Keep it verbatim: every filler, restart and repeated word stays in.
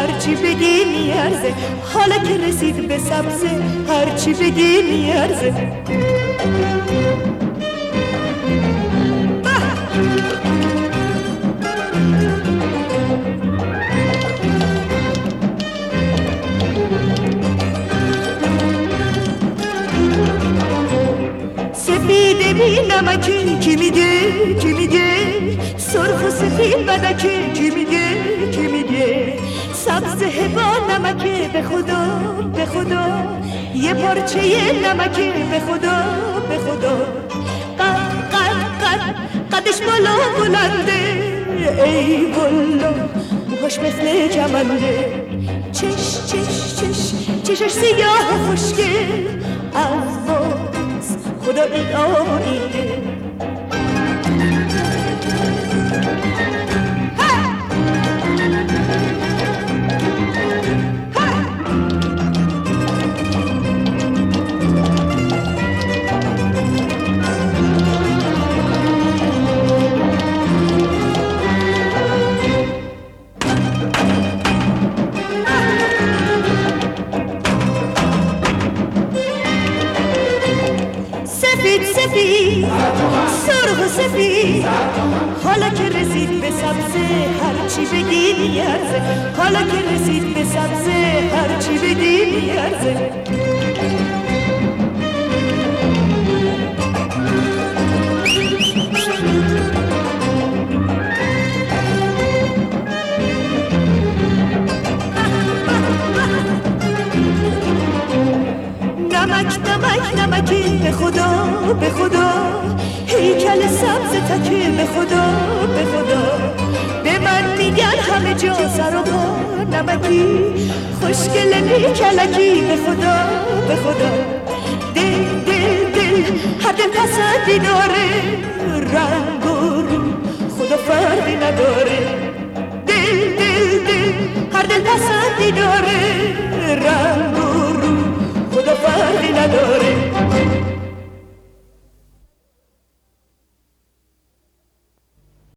هرچی بگی میارزه، حالا که رسید به سبزه هرچی بگی میارزه. سفید بی نمکی کی میگه کی میگه، سرخ و سفید بدکی کی میگه کی میگه، سبزه با نمکی به خدا به خدا، یه پارچه نمکی به خدا به خدا. قد قد قد قدش بالا بلنده، ای والا موهاش مثل جمنده، چش چش چش چشش سیاه و خوشگل، از باز خدا این آینه. سفید سفید سرخ و سفید، حالا که رسید به سبزه هرچی بگی میارزه، حالا که رسید به سبزه هرچی بگی میارزه. نمک نمک نمکی به خدا به خدا، هیکل سبز تکی به خدا به خدا، به من میگن همه جا سر و پا نمکی، خوشگل نیکلکی به خدا به خدا. دل دل دل هر دل پسندی داره، رنگ و رو خدا فرقی نداره، دل دل دل هر دل پسندی داره، رنگ